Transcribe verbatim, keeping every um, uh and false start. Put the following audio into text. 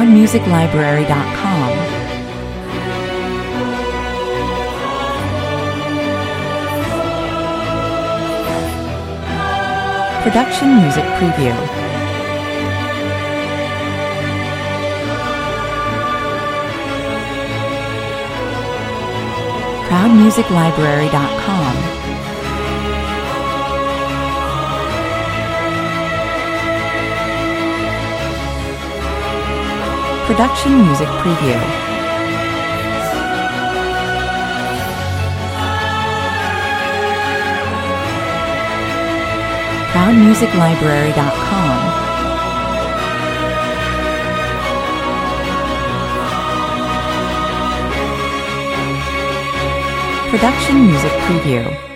proud music library dot com. Production Music Preview. proud music library dot com. Production Music Preview. proud music library dot com. Production Music Preview.